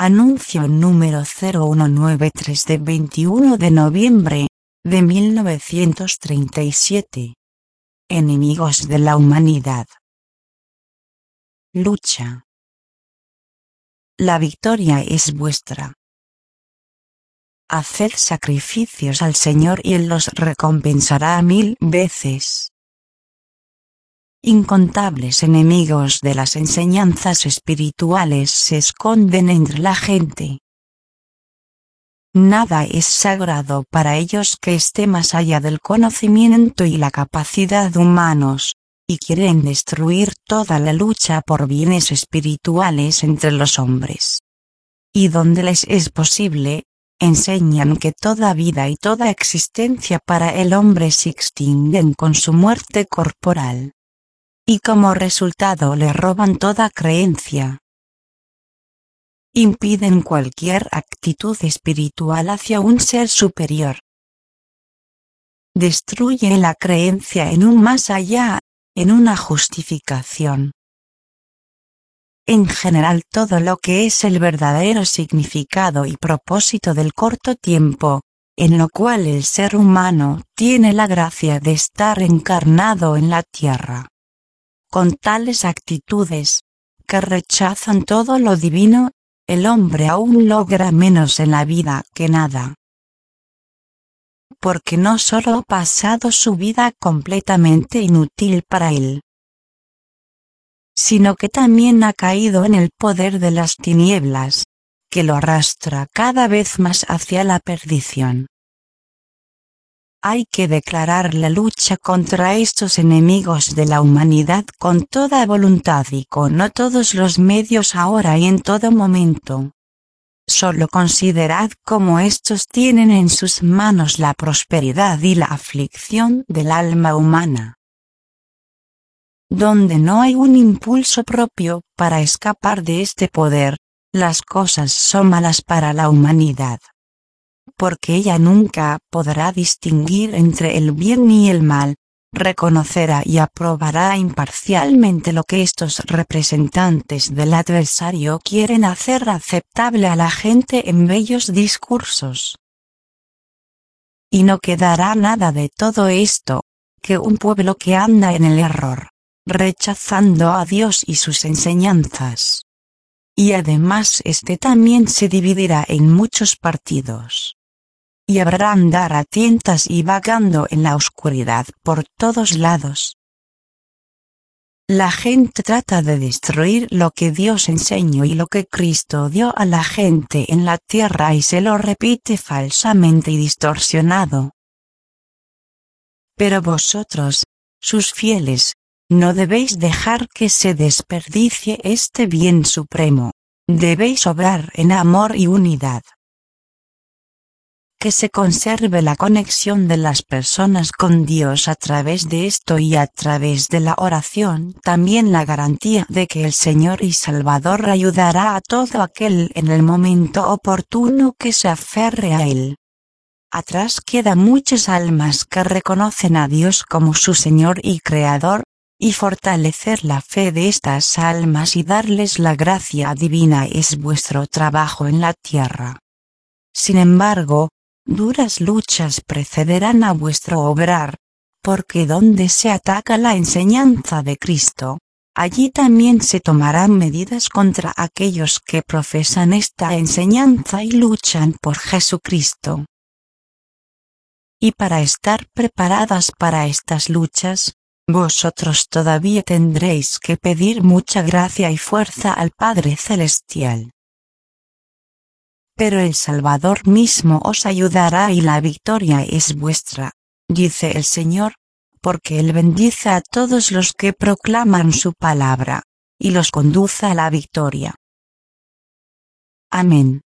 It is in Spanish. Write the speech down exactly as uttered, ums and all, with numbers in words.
Anuncio número cero uno nueve tres de veintiuno de noviembre de mil novecientos treinta y siete. Enemigos de la humanidad. Lucha. La victoria es vuestra. Haced sacrificios al Señor y Él los recompensará mil veces. Incontables enemigos de las enseñanzas espirituales se esconden entre la gente. Nada es sagrado para ellos que esté más allá del conocimiento y la capacidad humanos, y quieren destruir toda la lucha por bienes espirituales entre los hombres. Y donde les es posible, enseñan que toda vida y toda existencia para el hombre se extinguen con su muerte corporal. Y como resultado le roban toda creencia. Impiden cualquier actitud espiritual hacia un ser superior. Destruye la creencia en un más allá, en una justificación. En general todo lo que es el verdadero significado y propósito del corto tiempo, en lo cual el ser humano tiene la gracia de estar encarnado en la tierra. Con tales actitudes, que rechazan todo lo divino, el hombre aún logra menos en la vida que nada. Porque no solo ha pasado su vida completamente inútil para él, sino que también ha caído en el poder de las tinieblas, que lo arrastra cada vez más hacia la perdición. Hay que declarar la lucha contra estos enemigos de la humanidad con toda voluntad y con no todos los medios ahora y en todo momento. Solo considerad cómo estos tienen en sus manos la prosperidad y la aflicción del alma humana. Donde no hay un impulso propio para escapar de este poder, las cosas son malas para la humanidad. Porque ella nunca podrá distinguir entre el bien y el mal, reconocerá y aprobará imparcialmente lo que estos representantes del adversario quieren hacer aceptable a la gente en bellos discursos. Y no quedará nada de todo esto, que un pueblo que anda en el error, rechazando a Dios y sus enseñanzas. Y además este también se dividirá en muchos partidos. Y habrá andar a tientas y vagando en la oscuridad por todos lados. La gente trata de destruir lo que Dios enseñó y lo que Cristo dio a la gente en la tierra y se lo repite falsamente y distorsionado. Pero vosotros, sus fieles, no debéis dejar que se desperdicie este bien supremo, debéis obrar en amor y unidad. Que se conserve la conexión de las personas con Dios a través de esto y a través de la oración, también la garantía de que el Señor y Salvador ayudará a todo aquel en el momento oportuno que se aferre a Él. Atrás quedan muchas almas que reconocen a Dios como su Señor y Creador, y fortalecer la fe de estas almas y darles la gracia divina es vuestro trabajo en la tierra. Sin embargo, duras luchas precederán a vuestro obrar, porque donde se ataca la enseñanza de Cristo, allí también se tomarán medidas contra aquellos que profesan esta enseñanza y luchan por Jesucristo. Y para estar preparadas para estas luchas, vosotros todavía tendréis que pedir mucha gracia y fuerza al Padre Celestial. Pero el Salvador mismo os ayudará y la victoria es vuestra, dice el Señor, porque Él bendice a todos los que proclaman su palabra, y los conduce a la victoria. Amén.